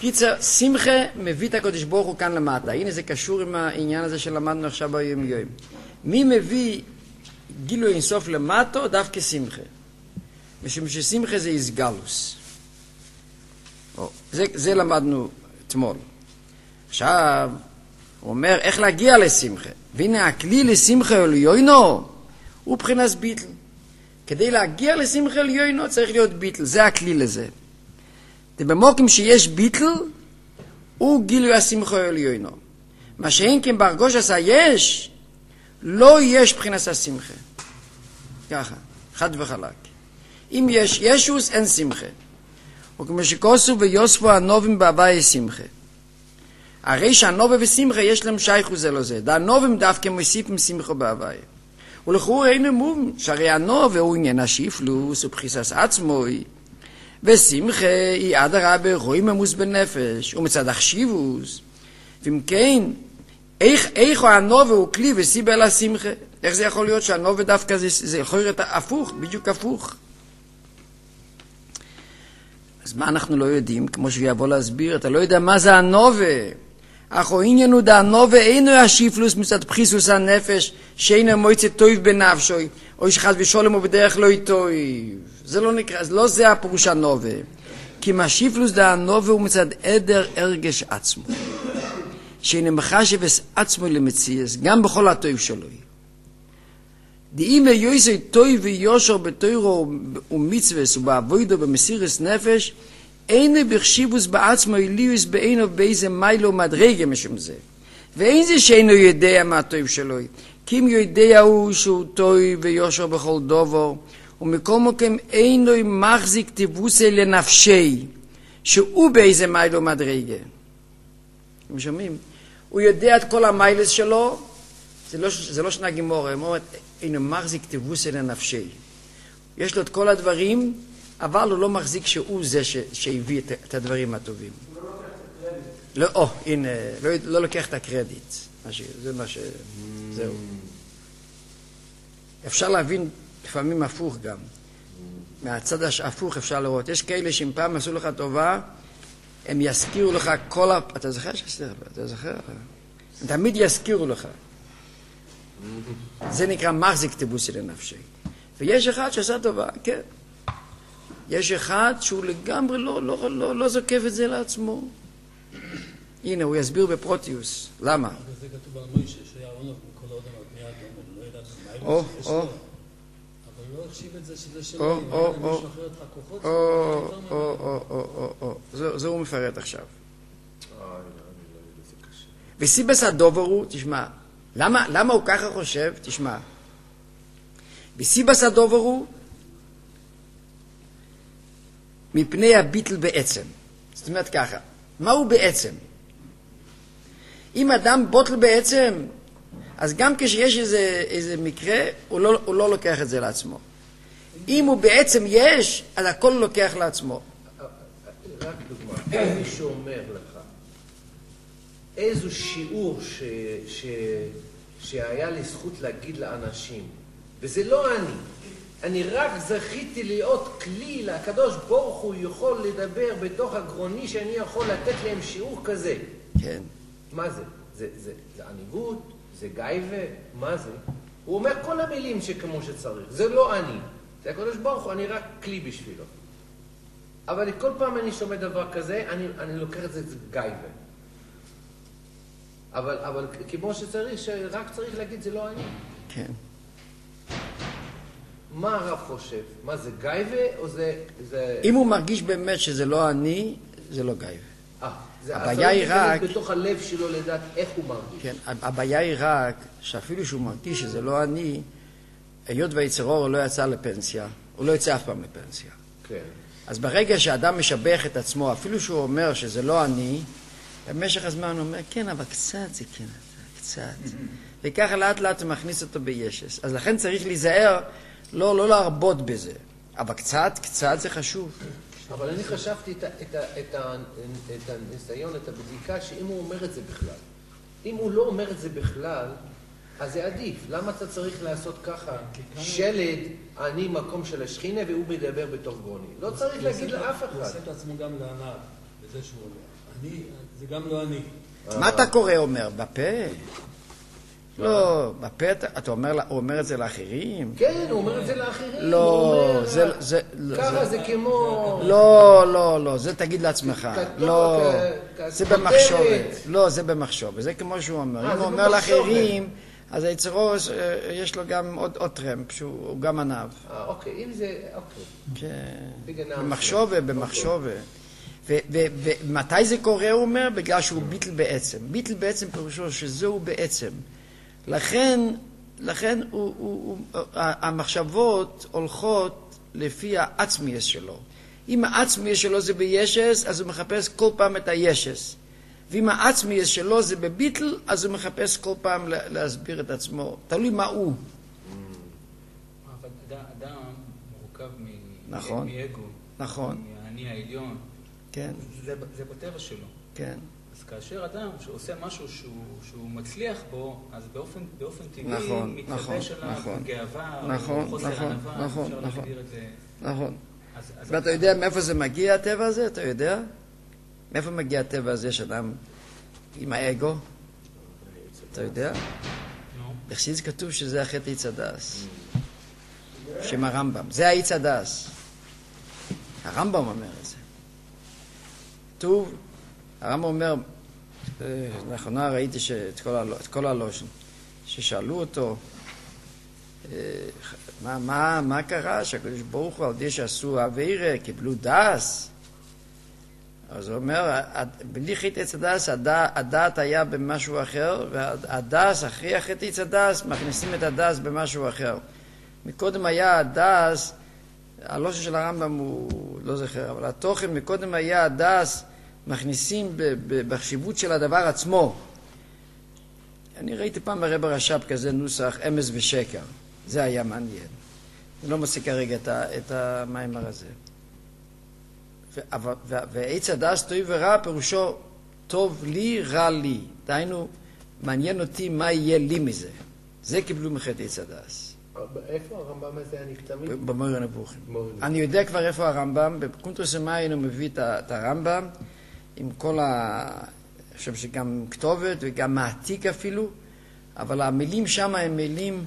קיצר, שמחה מביא את הקדוש ברוך הוא כאן למטה. הנה זה קשור עם העניין הזה שלמדנו עכשיו ביום יום. מי מביא גילוי אינסוף למטה? דווקא שמחה. משום ששמחה זה איסגלוס. זה למדנו אתמול. עכשיו, הוא אומר איך להגיע לשמחה. והנה הכלי לשמחה עליונו הוא מבחינת ביטל. כדי להגיע לשמחה עליונו צריך להיות ביטל. זה הכלי לזה. במוקים שיש ביטל הוא גילוי השמחה עליונו. מה שאין כן בהרגוש עשה יש, לא יש מבחינת השמחה. ככה, חד וחלק. אם יש ישוס אין שמחה. וכמו שכוסו ויוספו הנובים בהווי שמחה. הרי שהנובה ושמחה יש להם שייכו זה לא זה. הנובים דווקא מוסיפים שמחה בהווי. ולכאורה אין מובן שהרי הנובה הוא עניין השיפלוס ובחיסס עצמוי. ושמחה היא עד הרבה רואי ממוס בנפש ומצד החשיבוס. ואם כן, איך הנובה הוא כלי וסיבה לשמחה? איך זה יכול להיות שהנובה דווקא זה יכול להיות הפוך, בדיוק הפוך? אז מה אנחנו לא יודעים? כמו שהוא יבוא להסביר, אתה לא יודע מה זה הנובה. אך עניינו דה הנובה אינו השיפלוס מצד בחיסוס הנפש שאינו מועצת טוב בנפשוי או שחד ושולם ובדרך לא טוב. זה לא נקרא, לא זה הפירוש הנובה. כי מהשיפלוס דה הנובה הוא מצד עדר הרגש עצמו. שאינו מחשבס עצמו למציאס, גם בכל הטוב שלו. דאם יויסי טוב ויושר בתוירו ומצווס ובעבודו במסירת נפש, אין בחשיבוס בעצמו אליוס בעינו באיזה מיילו מדרגה משום זה. ואין זה שאינו יודע מה הטוב שלו. כי אם יודע הוא שהוא טוב ויושר בכל דובר, ומכל מקום אינו מחזיק טיבוסי לנפשי, שהוא באיזה מיילו מדרגה. אתם שומעים? הוא יודע את כל המיילס שלו, זה לא שנה גימורה, הוא אומר, אינו מחזיק טיבוסי לנפשי. יש לו את כל הדברים, אבל הוא לא מחזיק שהוא זה שהביא את הדברים הטובים. הוא לא לוקח את הקרדיט. לא, הנה, לא לוקח את הקרדיט. זה מה ש... זהו. אפשר להבין לפעמים הפוך גם. מהצד ההפוך אפשר לראות. יש כאלה שאם פעם עשו לך טובה, הם יזכירו לך כל... אתה זוכר שסתר? אתה זוכר? הם תמיד יזכירו לך. זה נקרא מחזיק טיבוסי לנפשי. ויש אחד שעשה טובה, כן. יש אחד שהוא לגמרי לא זוקף את זה לעצמו. הנה, הוא יסביר בפרוטיוס. למה? זה כתוב על מוישה, שיערונוב מכל עוד אמרת מיד, לא ידעת מה או. אבל לא הקשיב את זה שזה שלו, אם היה מישהו אחר את הכוחות, זה הוא מפרט עכשיו. וסיבס הדובר הוא, תשמע, למה הוא ככה חושב? תשמע. וסיבס הדובר הוא, מפני הביטל בעצם. זאת אומרת ככה, מהו בעצם? אם אדם בוטל בעצם, אז גם כשיש איזה מקרה, הוא לא לוקח את זה לעצמו. אם הוא בעצם יש, אז הכל לוקח לעצמו. רק דוגמה, מישהו אומר לך, איזו שיעור שהיה לי זכות להגיד לאנשים, וזה לא אני רק זכיתי להיות כלי לקדוש ברוך הוא יכול לדבר בתוך הגרוני שאני יכול לתת להם שיעור כזה. כן. מה זה? זה עניבות? זה גייבה? מה זה? הוא אומר כל המילים שכמו שצריך. זה לא אני. זה הקדוש ברוך הוא, אני רק כלי בשבילו. אבל כל פעם אני שומע דבר כזה, אני לוקח את זה גייבה. אבל כמו שצריך, שרק צריך להגיד זה לא אני. כן. מה הרב חושב? מה זה גייבה או זה... אם הוא מרגיש באמת שזה לא אני, זה לא גייבה. הבעיה היא רק... בתוך הלב שלו לדעת איך הוא מרגיש. כן, הבעיה היא רק שאפילו שהוא מרגיש שזה לא אני, היות והיצרור לא יצא לפנסיה, הוא לא יצא אף פעם לפנסיה. כן. אז ברגע שאדם משבח את עצמו, אפילו שהוא אומר שזה לא אני, במשך הזמן הוא אומר, כן, אבל קצת זה כן, קצת. וככה לאט לאט הוא מכניס אותו בישס. אז לכן צריך להיזהר, לא להרבות בזה. אבל קצת זה חשוב. אבל אני חשבתי את הניסיון, את הבדיקה, שאם הוא אומר את זה בכלל. אם הוא לא אומר את זה בכלל, אז זה עדיף. למה אתה צריך לעשות ככה? שלד, אני מקום של השכינה, והוא מדבר בתוך גרוני. לא צריך להגיד לאף אחד. הוא עושה את עצמו גם להנאה, בזה שהוא אומר. זה גם לא אני. מה אתה קורא אומר? בפה? לא, בפה אתה אומר, הוא אומר את זה לאחרים? כן, הוא אומר את זה לאחרים. לא, ככה זה כמו... לא, זה תגיד לעצמך. לא, זה במחשבת. לא, זה במחשבת. זה כמו שהוא אומר. אם הוא אומר לאחרים, אז היצרו יש לו גם עוד טרמפ, שהוא גם ענב. אוקיי, אם זה... אוקיי. כן, במחשבת. ומתי זה קורה, הוא אומר? בגלל שהוא ביטל בעצם. ביטל בעצם פירושו שזהו בעצם. לכן המחשבות הולכות לפי העצמיות שלו. אם העצמיות שלו זה בישס, אז הוא מחפש כל פעם את הישס. ואם העצמיות שלו זה בביטל, אז הוא מחפש כל פעם להסביר את עצמו. תלוי מה הוא. אבל אדם מורכב נכון. מאגו. נכון. מהאני העליון. כן. זה בטבע שלו. כן. אז כאשר אדם שעושה משהו שהוא מצליח בו, אז באופן טבעי מתלבש עליו גאווה, חוסר ענווה, אפשר להגדיר את זה. נכון. ואתה יודע מאיפה זה מגיע הטבע הזה? אתה יודע? מאיפה מגיע הטבע הזה שאדם עם האגו? אתה יודע? בחסידות כתוב שזה החטא עץ הדס. שם הרמב"ם. זה העץ הדס. הרמב"ם אומר את זה. כתוב, הרמב"ם אומר, לאחרונה ראיתי את כל הלושן, ששאלו אותו, מה קרה שהקדוש ברוך הוא על ידי שעשו עבירה, קיבלו דס? אז הוא אומר, בלי חטא עץ הדס, הדעת היה במשהו אחר, והדס, אחרי החטא עץ הדס, מכניסים את הדס במשהו אחר. מקודם היה הדס, הלושן של הרמב"ם הוא לא זוכר, אבל התוכן מקודם היה הדס, מכניסים בחשיבות של הדבר עצמו. אני ראיתי פעם ברב הרש"ב כזה נוסח, אמס ושקר. זה היה מעניין. אני לא מוצא כרגע את המאמר הזה. ועץ הדס טוב ורע פירושו טוב לי, רע לי. דהיינו, מעניין אותי מה יהיה לי מזה. זה קיבלו מחטא עץ הדס. איפה הרמב"ם הזה אני תמיד? במורה נבוכים. אני יודע כבר איפה הרמב"ם, בקונטרס המים הוא מביא את הרמב"ם, עם כל אני חושב שגם כתובת וגם מעתיק אפילו, אבל המילים שם הם מילים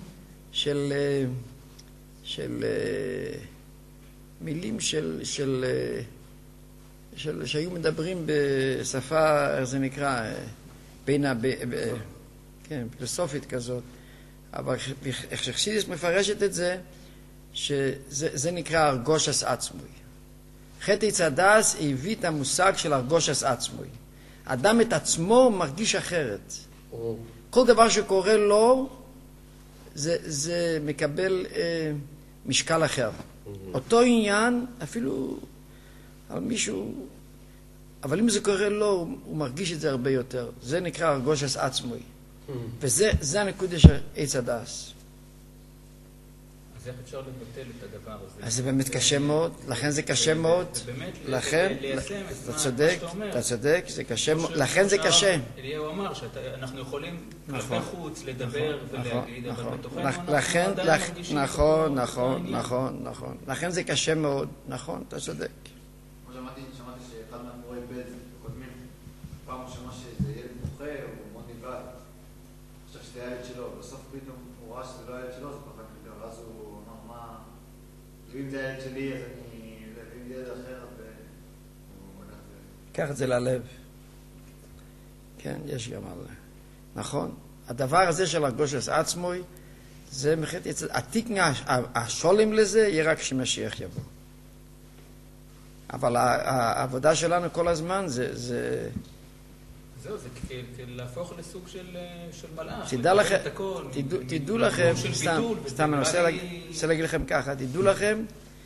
מילים שהיו מדברים בשפה, איך זה נקרא, כן, פילוסופית כזאת, אבל איך שחסידות מפרשת את זה, שזה נקרא הרגושס עצמוי. חטא עץ הדס הביא את המושג של הרגושס עצמוי. אדם את עצמו מרגיש אחרת. כל דבר שקורה לו, זה מקבל משקל אחר. אותו עניין, אפילו על מישהו, אבל אם זה קורה לו, הוא מרגיש את זה הרבה יותר. זה נקרא הרגושס עצמוי. וזה הנקודה של עץ הדס. אז איך אפשר לבטל את הדבר הזה? אז זה באמת קשה מאוד, לכן זה קשה מאוד. לכן, אתה צודק, זה קשה מאוד, לכן זה קשה. אליהו אמר שאנחנו יכולים כלפי חוץ לדבר ולהגיד, אבל בתוכנו לכן, אנחנו עדיין מרגישים. נכון. לכן זה קשה מאוד, נכון, אתה צודק. כמו שמעתי שאחד מהמורי בית קודמים, פעם הוא שמע שזה ילד בוכה, הוא מאוד נבעל. עכשיו שזה הילד שלו, בסוף פתאום הוא ראה שזה לא הילד שלו, זה פחד פתאום, ואז הוא אמר, מה, ואם זה הילד שלי, אז ואם זה ילד אחר, קח את זה ללב. כן, יש גם על... נכון. הדבר הזה של הרגושס עצמוי, זה מחטא עץ... התיקן השולם לזה יהיה רק כשמשיח יבוא. אבל העבודה שלנו כל הזמן זה... זהו, זה להפוך לסוג של מלאך. תדעו לכם, סתם אני רוצה להגיד לכם ככה, תדעו לכם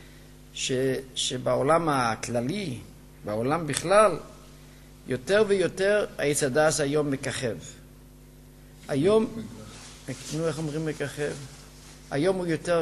שבעולם הכללי, בעולם בכלל, יותר ויותר העץ הדס היום מככב. היום, איך אומרים מככב? היום הוא יותר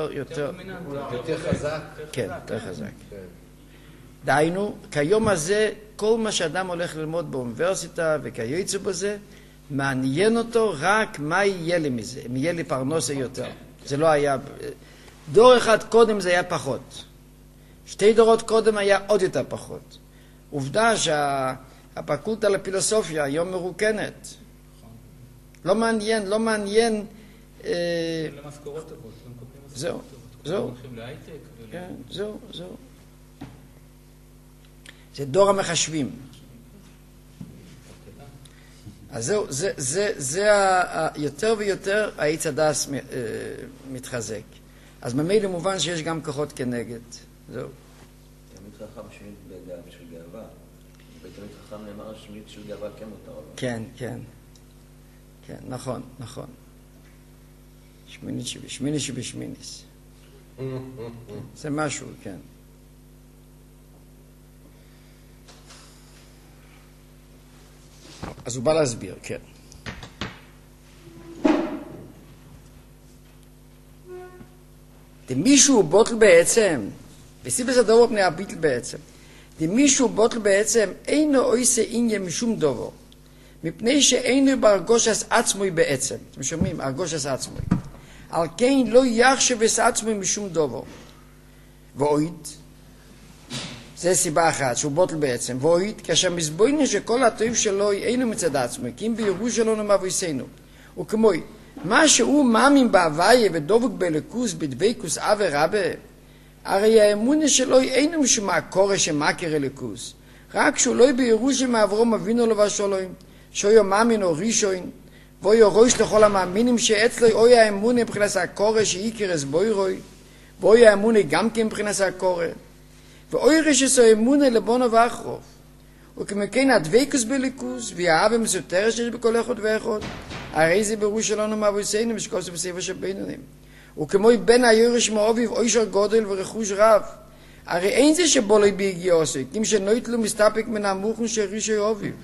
חזק. כן, יותר חזק. דהיינו, כיום הזה, כל מה שאדם הולך ללמוד באוניברסיטה וכיוצא בזה, מעניין אותו רק מה יהיה לי מזה, אם יהיה לי פרנסה יותר. זה לא היה... דור אחד קודם זה היה פחות. 2 דורות קודם היה עוד יותר פחות. עובדה הפקולטה לפילוסופיה, היום מרוקנת. לא מעניין. למשכורות טובות, לא מקבלים משכורות טובות. זהו. הולכים להייטק. כן, זהו. זה דור המחשבים. אז זהו, זה יותר ויותר העץ הדס מתחזק. אז ממילא מובן שיש גם כוחות כנגד. זהו. תמיד חכם שמית בשביל גאווה. בתמיד חכם נאמר שמית בשביל גאווה כן מותר. כן. כן, נכון. שמיני שבשמיניס. זה משהו, כן. אז הוא בא להסביר, כן. דמישהו בוטל בעצם, וסיבס הדובר פני הביטל בעצם, דמישהו בוטל בעצם אינו עושה עניין משום דובר, מפני שאינו בהרגושס עצמוי בעצם. אתם שומעים? הרגושס עצמוי. על כן לא יחשב את עצמוי משום דובר. ואויד, זה סיבה אחת, שהוא בוטל בעצם. ואויד, כאשר מסבוינו שכל הטוב שלו אינו מצד עצמוי, כי אם בירוש שלנו מבויסנו. וכמוי, מה שהוא מאמין בהוויה ודובק בלכוס, בדבקוס אבי רבה, הרי האמונה שלו אינו משום הקורא שמכר אלכוס. רק שהוא לא בירוש מאברהם אבינו לו והשלום, שאויו מאמין או ראשון, ואויו ראש לכל המאמינים שאצלו אוי האמונה מבחינת הקורא שעיקר הסבוירוי, ואוי האמונה גם כן מבחינת הקורא. ואוי רשס האמונה לבונו ואחרוף. וכמכן הדבקוס בליכוס, והאהבה מסותרת שיש בכל אחד ואחד, הרי זה בירוש שלנו מאבויסנו משקוסו בספר של בינונים. וכמוי בן היורש מאוביב אוישר גודל ורכוש רב. הרי אין זה שבולוי בהגיעוסו, כי שנויטלו מסתפק מן המוכן של רישוי אוביב.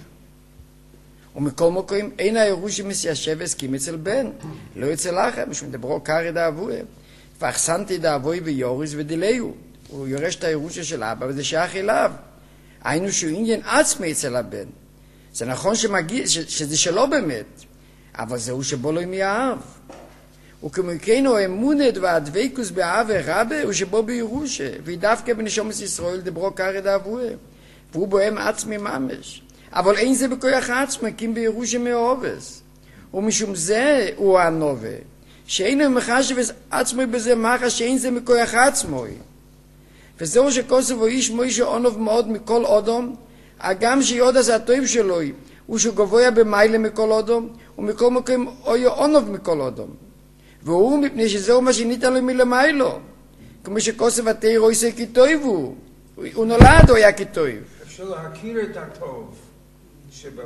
ומכל מקום אין הירוש מסיישב הסכים אצל בן, לא אצל אחר, משום דברו קרי דאבוה. ואחסנתי דאבוי ויוריס ודילאו. הוא יורש את הירושה של אבא וזה שייך אליו. היינו שהוא עניין עצמי אצל הבן. זה נכון שזה שלו באמת, אבל זהו שבו לא יאהב. וכמוכנו האמונת והדבקוס באהבה רבה הוא שבו בירושה, ודווקא בנשומות ישראל דברו קרי דאבוה, והוא בוהם עצמי ממש. אבל אין זה בכוח עצמי, כי אם בירושה מאובס. ומשום זה הוא הנובה, שאינו מחשב עצמי בזה מחה שאין זה מכוח עצמי. וזהו שכוסף איש מוישה עונוב מאוד מכל אודום, הגם שיודע זה הטוב שלו, הוא שגבוה במיילה מכל אודום, ומכל מקום אוי עונוב מכל אודום. והוא מפני שזהו מה שניתן לו מלמיילו, כמו שכוסף התאיר עושה כטוב הוא נולד הוא היה כטוב. אפשר להכיר את הטוב שבו,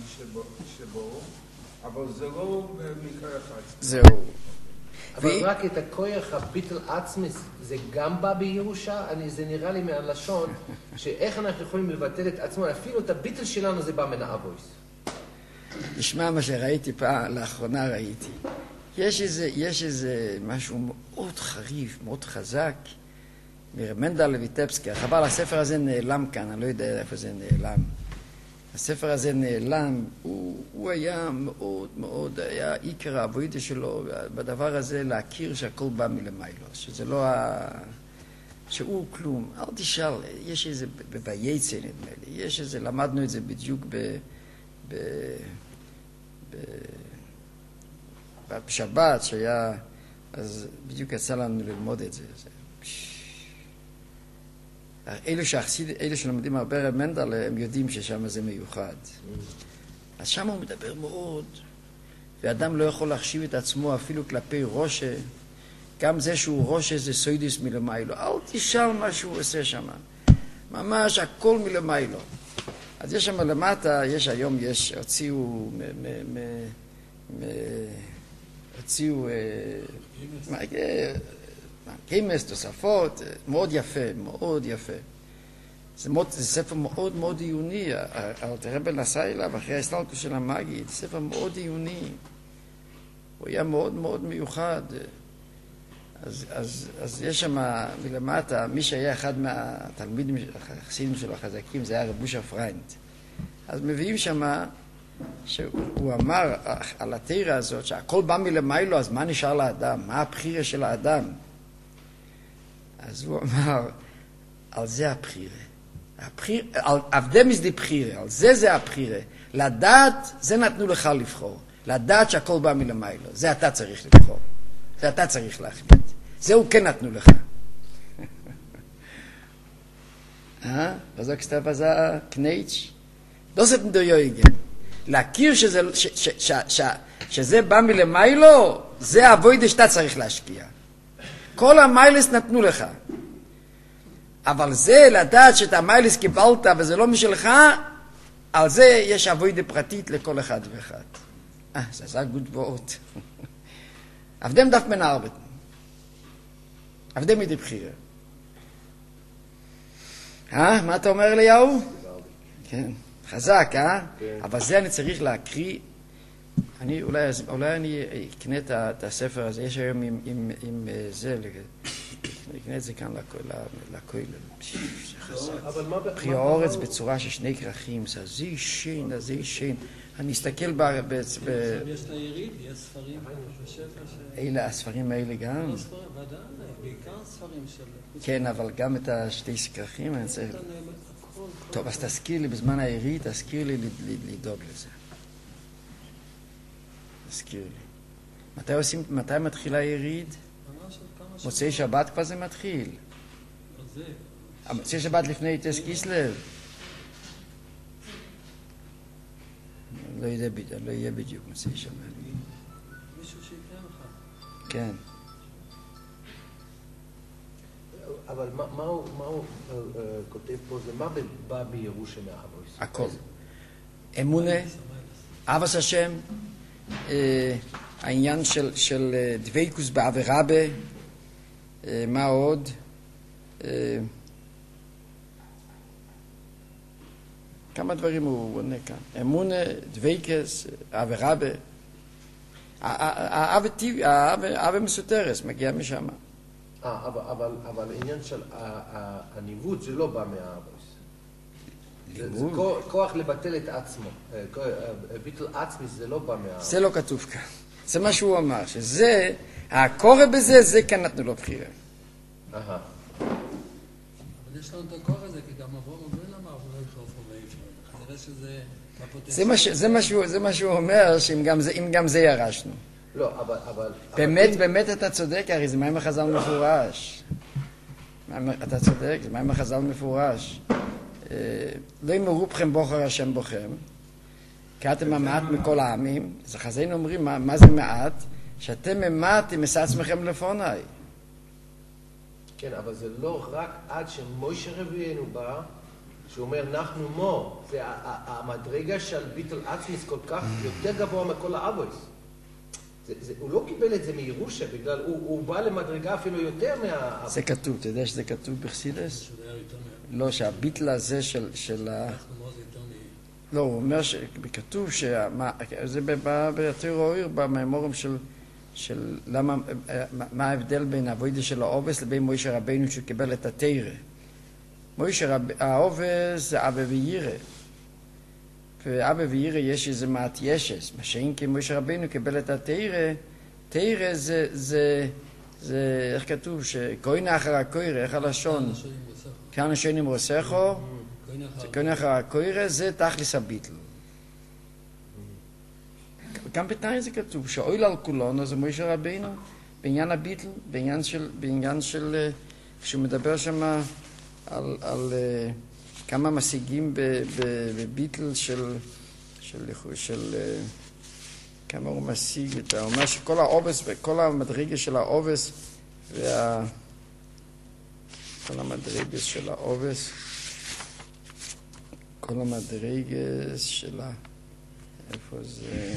אבל זה לא במקרה אחד. זהו. אבל רק את הכוח הביטל עצמי, זה גם בא בירושה? זה נראה לי מהלשון, שאיך אנחנו יכולים לבטל את עצמו, אפילו את הביטל שלנו זה בא מן האבויס. נשמע מה שראיתי פעם, לאחרונה ראיתי. יש איזה משהו מאוד חריף, מאוד חזק, מרמנדל לויטבסקי. חבל, הספר הזה נעלם כאן, אני לא יודע איפה זה נעלם. הספר הזה נעלם, הוא היה מאוד מאוד, היה עיקר העבודה שלו, בדבר הזה להכיר שהכל בא מלמיילו, שזה לא שהוא כלום. אל תשאל, יש איזה, בבייצה נדמה לי, יש איזה, למדנו את זה בדיוק בשבת שהיה, אז בדיוק יצא לנו ללמוד את זה. אלה שלומדים הרבה רב מנדל, הם יודעים ששם זה מיוחד. אז שם הוא מדבר מאוד, ואדם לא יכול להחשיב את עצמו אפילו כלפי ראשה, גם זה שהוא ראשה זה סוידיס מלמיילו. אל תשאל מה שהוא עושה שם. ממש הכל מלמיילו. אז יש שם למטה, היום הוציאו קיימס, תוספות, מאוד יפה, מאוד יפה. זה ספר מאוד מאוד עיוני, הרב נסע אליו אחרי ההסתלקות של המגיד, ספר מאוד עיוני. הוא היה מאוד מאוד מיוחד. אז יש שם מלמטה, מי שהיה אחד מהתלמידים החסידים שלו החזקים, זה היה רב בושה פריינד. אז מביאים שם שהוא אמר על התירה הזאת שהכל בא מלמיילו, אז מה נשאר לאדם? מה הבחירה של האדם? אז הוא אמר, על זה הבחירה. עבדי מסדי בחירה, על זה הבחירה. לדעת, זה נתנו לך לבחור. לדעת שהכל בא מלמיילו. זה אתה צריך לבחור. זה אתה צריך להחליט. זהו כן נתנו לך. Was sagst du, was er Knetsch? Das ist der Joigen. להכיר שזה בא מלמיילו, זה העבודה שאתה צריך להשקיע. כל המיילס נתנו לך. אבל זה לדעת שאת המיילס קיבלת וזה לא משלך, על זה יש עבודה פרטית לכל אחד ואחד. זה גוד וורט. עבדם דף מן הארבט. עבדם מדי בחירה. מה אתה אומר אליהו? כן, חזק, אבל זה אני צריך להקריא. אולי אני אקנה את הספר הזה, יש היום עם זה, אקנה את זה כאן לכולל. פרי האורץ בצורה של שני כרכים, זה ישן, זה ישן. אני אסתכל יש את היריד, יש ספרים, אלה, הספרים האלה גם? ודאי, בעיקר ספרים של... כן, אבל גם את השתי כרכים אני צריך... טוב, אז תזכיר לי בזמן היריד, תזכיר לי לדאוג לזה. תזכיר לי. מתי מתחילה היריד? מוצאי שבת כבר זה מתחיל. מוצאי שבת לפני טס קיסלב. לא יהיה בדיוק מוצאי שבת. מישהו שיקרא לך. כן. אבל מה הוא כותב פה? זה מה בא בירושה מהאבויס? הכל. אמונה, אבס השם, העניין של דוויקוס בעבירבה, מה עוד? כמה דברים הוא עונה כאן. אמונה, דוויקוס, עבירבה. האב מסותרס, מגיע משם. אבל העניין של הניווט זה לא בא מהאבויס. זה כוח לבטל את עצמו. ביטל עצמי זה לא בא מהאבויס. זה לא כתוב כאן. זה מה שהוא אמר, שזה, הקורא בזה, זה כאן נתנו לו בחירה. אבל יש לנו את הקורא הזה, כי גם אברהם אבינו אמר, הוא לא יחלוף כנראה שזה... זה מה שהוא אומר, שאם גם זה ירשנו. לא, אבל... באמת אתה צודק, הרי זה מים החז"ל מפורש. אתה צודק, זה מים החז"ל מפורש. לא ימרו בכם בוחר השם בוכם, כי אתם המעט מכל העמים. אז החז"לים אומרים, מה זה מעט? שאתם ממעט עם עצמכם לפוני. כן, אבל זה לא רק עד שמוישה רבינו בא, שהוא אומר, אנחנו מו. זה המדרגה של ביטל עצמיס כל כך יותר גבוה מכל האבויס. הוא לא קיבל את זה מירושה, בגלל הוא בא למדרגה אפילו יותר מה... זה כתוב, אתה יודע שזה כתוב בחסידס? לא, שהביטל הזה של לא, הוא אומר שכתוב זה בתיאוריה, במאמרים של למה, מה ההבדל בין העבודה של העובס לבין מוישה רבינו שקיבל את התירה. מוישה העובס זה אבא וירא. ואבא וירא יש איזה מעט ישס. מה שאין כי מוישה רבינו קיבל את התירה, תירה זה איך כתוב? שכהנה אחר הכהרה, איך הלשון? כהנה שנים רוסכו, כהנה אחר הכהרה, זה תכלס הביטל. גם בתנאי זה כתוב, שאויל על כולנו זה מוישה רבינו, בעניין הביטל, בעניין של כשהוא מדבר שם על כמה משיגים בביטל של כמה הוא משיג, אתה אומר שכל העובס וכל המדרגה של העובס כל המדרגה של העובס, כל המדרגה של איפה זה?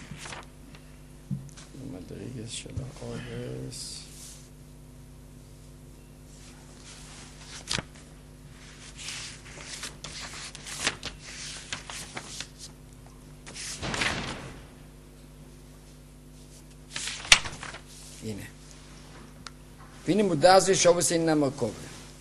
המדרגה של העובס הנה. והנה מודע זה שובס אינה מרכובה.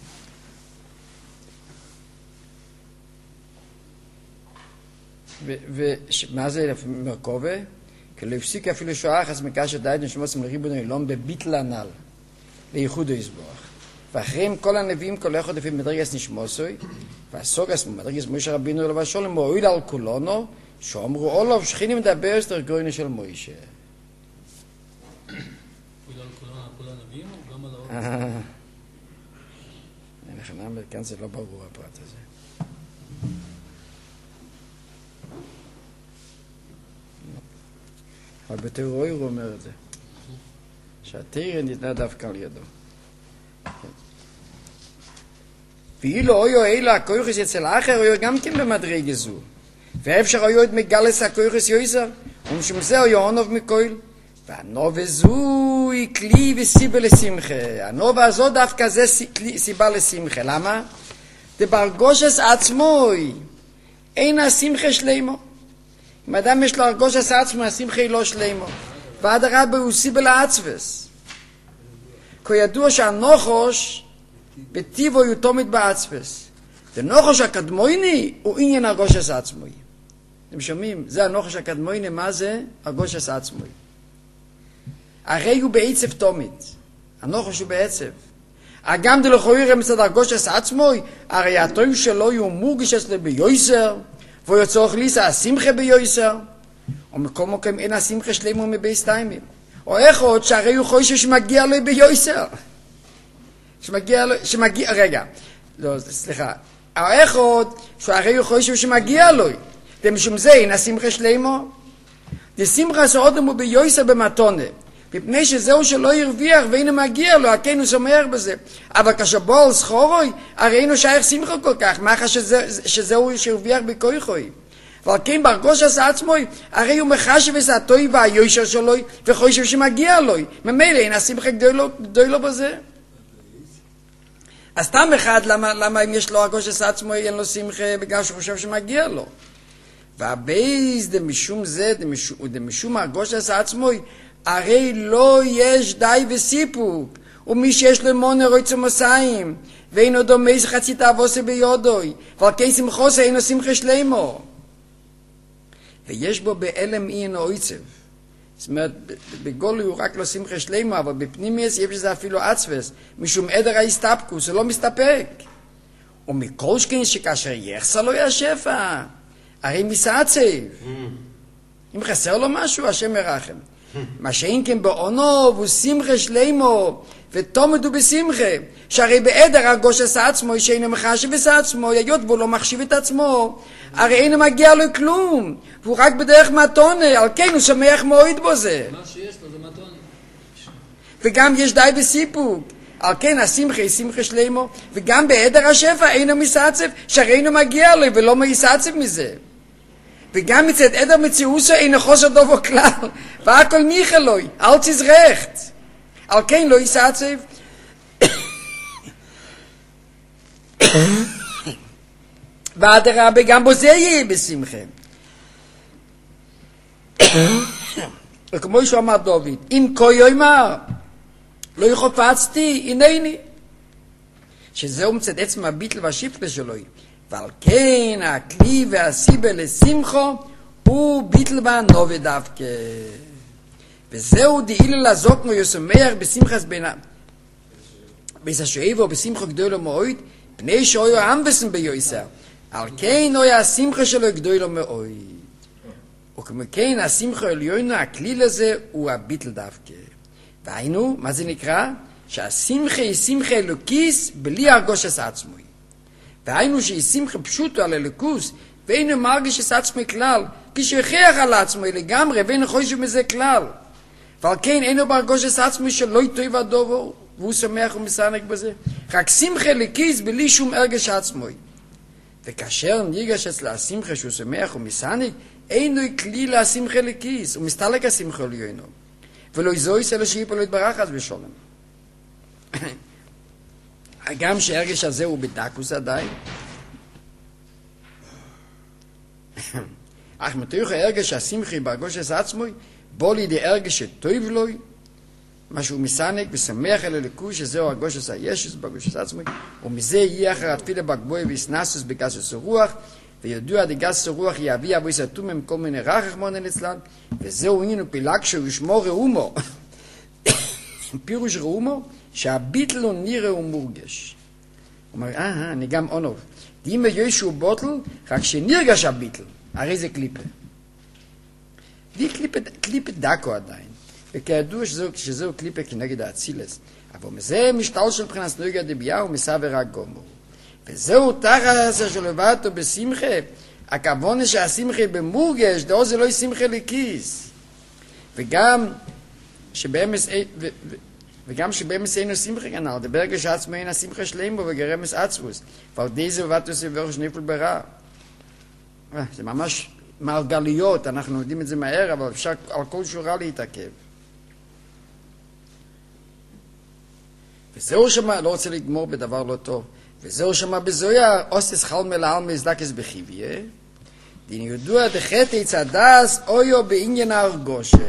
ומה זה מרכובה? כי לא הפסיק אפילו שעה אחת מקשר דייד נשמוסים לריבונו אילום בביטל הנ"ל, לייחוד היזבוח. ואחריהם כל הנביאים כל אחד לפי מדרגת נשמוסוי, והסוגס מדרגס מוישה רבינו אלו והשולם מועיל על כולנו שאומרו אולוב שכיני מדבר אסתר גויני של מוישה. מועיל על כולנו נביאים או גם על העוד? נכנע, כאן זה לא ברור הפרט הזה. אבל בתיאוריה הוא אומר את זה. שהתיאוריה ניתנה דווקא על ידו. ואילו אויו אלה הכויכס אצל האחר אויו גם כן במדרגה זו. ואפשר אויו את מגלס הכויכס יויסר, ומשום זה אויו עונוב מכויל. והנובה זו היא כלי וסיבה לשמחה. הנובה הזו דווקא זה סיבה לשמחה. למה? דברגושס עצמוי אין השמחה שלמו. אם אדם יש לו הרגושס עצמו, השמחה היא לא שלמו. ועד הרבה הוא סיבה לעצבס. כידוע שהנוחוש בטיבו הוא תומד בעצבס. הנוחוש הקדמויני הוא עניין הרגושס עצמוי. אתם שומעים? זה הנוחוש הקדמויני. מה זה? הרגושס עצמוי. הרי הוא בעצב תומד. הנוחוש הוא בעצב. גם דלכוירא מצד הרגושס עצמוי, הרי הטוב שלו הוא מורגש אצלו ביויסר, והוא יצורך ליסה השמחה ביויסר, ומכל מקום אין השמחה שלמו מבייס טיימים. או איך עוד שהרי הוא חושב שמגיע לו ביויסר. רגע, לא, סליחה. או איך עוד שהרי הוא חושב שמגיע לו. ומשום זה אין השמחה שלמו. דשמחה סעודם הוא ביויסר במתונה. מפני שזהו שלא ירוויח ואינו מגיע לו, הכן הוא שמח בזה. אבל כשבוא על סחורוי, הרי אינו שייך שמחה כל כך, מאחר שזהו שירוויח בכויכוי. אבל כן ברגושס עצמוי, הרי הוא מחשב את הטוב והיושר שלו, וחושב שמגיע לו. ממילא אין השמחה גדול לו בזה. אז סתם אחד, למה אם יש לו הרגושס עצמוי, אין לו שמחה בגלל שהוא חושב שמגיע לו. והבייס דמשום זה, דמשום הרגושס עצמוי, הרי לא יש די וסיפוק, ומי שיש לו מונה רויצו מסעים, ואינו דומה חצי תאבוסה ביודוי, ועל כן שמחוסה אינו שמחה שלמו. ויש בו באלם אין אויצב. זאת אומרת, בגולוי הוא רק לא שמחה שלמו, אבל בפנימיוס יש בזה אפילו עצבס, משום עדר ההסתפקוס, זה לא מסתפק. ומכל שכן שכאשר יחסה לו השפע, הרי מסעצב. אם חסר לו משהו, השם ירחם. מה שאין כן בעונו ושמחה שלמו ותומדו בשמחה, שהרי בעדר הרגושס עצמו שאינו מחשב את עצמו, היות בו לא מחשיב את עצמו, הרי אינו מגיע לו כלום, והוא רק בדרך מתונה, על כן הוא שמח מאוד בו זה. מה שיש לו זה מתונה. וגם יש די בסיפוק, על כן השמחה היא שמחה שלמו, וגם בעדר השפע אינו מסעצב, שהרי אינו מגיע לו ולא מסעצב מזה. וגם מצד עדר מציאוסו אינו חוסר דובו כלל, והכל מיכלוי, אל תזרחת. על כן לא יסעצב. ואדרבה גם בו זה יהיה בשמחה. וכמו שאמר דוד, אם כה יאמר, לא יחפצתי, הנני. שזהו מצד עצם הביטל והשיפטה שלו. ועל כן הכלי והסיבה לשמחו הוא ביטל והנובה דווקא. וזהו דאילה לזוק מו ישמח בשמחס ביס השואב או בשמחו גדולו מאוד, פני שאויו אמבסן ביוסר. על כן אוי השמחה שלו גדולו מאוד. וכמו כן השמחה עליונו, הכלי לזה הוא הביטל דווקא. והיינו, מה זה נקרא? שהשמחה היא שמחה אלוקיס בלי הרגושס עצמוי. והיינו שהיא שמחה פשוטו על אלוקוס, ואינו מרגיש את עצמי כלל, כשהכריח על עצמי לגמרי, ואינו חושב מזה כלל. ועל כן אינו בהרגושת עצמי שלא יטוב הדובו, והוא שמח ומסענק בזה. רק שמחה לכיס בלי שום הרגש עצמי. וכאשר ניגש אצלה השמחה שהוא שמח ומסענק, אינו כלי להשמחה לכיס, הוא מסתלק השמחה ליונו. ולא יזויס אלא שיפו לא יתברך אז בשולם. גם שהרגש הזה הוא בדקוס עדיין. אך מתוך ההרגש השמחי בהרגושת עצמי, בוא לידי הרגש שטוב לו, מה שהוא מסענק ושמח אל אלוקות, שזהו הרגושת הישוס בהרגושת עצמי, ומזה יהיה אחר התפילה בגבוה ויסנסוס בגסוס הרוח, וידוע דגסוס הרוח יביא אבו יסתום עם כל מיני רחך מונן אצלן, וזהו עניין ופילג שהוא ישמור ראומו. פירוש ראומו, שהביטל הוא נראה ומורגש. הוא אומר, אני גם אונוב. דימה יושו בוטל, רק שנרגש הביטל, הרי זה קליפה. די קליפה דקו עדיין, וכידוע שזהו קליפה כנגד האצילס, אבל מזה משתל של מבחינת נרגע דבייה ומסבר רק גומור. וזהו תחס אשר לבטו בשמחה, הכוונה שהשמחה במורגש, דאו זה לא ישמחה לכיס. וגם שבאמס אינו שמחה כנל, דברגע שעצמו אין השמחה שלהם בו וגרמס עצבוס, ועל די זה ובטו סבר שניפל ברע. זה ממש מעגליות, אנחנו יודעים את זה מהר, אבל אפשר על כל שורה להתעכב. וזהו שמה, לא רוצה לגמור בדבר לא טוב, וזהו שמה בזויה, אוסס חלמה לעלמה הזדקס בחיביה, דין ידוע דחטא צדס אויו בעניין הרגושה.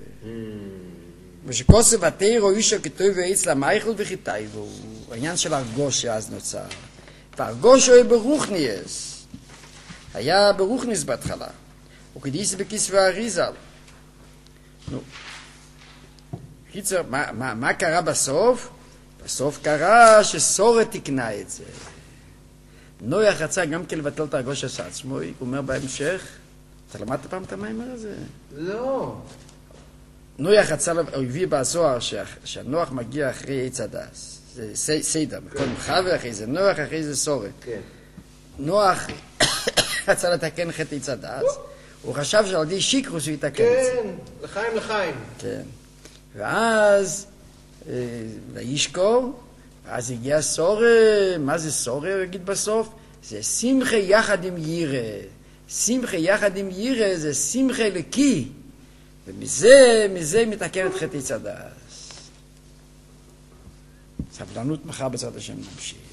ושכוסף התירו אישו כתוב ועץ למייכל וחיטייבו, העניין של הרגושה אז נוצר. והרגושה הוא ברוכניאס, היה ברוכניאס בהתחלה, וכדיס בכיס והאריזל. נו, קיצר, מה קרה בסוף? בסוף קרה שסורת תקנה את זה. נויח רצה גם כן לבטל את הרגושה של עצמו, הוא אומר בהמשך, אתה למדת פעם את המיימר הזה? לא. נויח רצה, הוא הביא בזוהר שהנוח מגיע אחרי עץ הדס. זה סיידר, קודם חווה, אחרי זה נוח, אחרי זה סורת. כן. נוח רצה לתקן חטא עץ הדס, הוא חשב שעל די שיקרוס הוא יתקן את זה. כן, לחיים. כן. ואז וישקור, אז הגיע סורה, מה זה סורה, הוא יגיד בסוף? זה שמחה יחד עם ירא. שמחה יחד עם ירא זה שמחה לקי. ומזה מתקן את חטא עץ הדס. סבלנות מחר בצד השם נמשיך.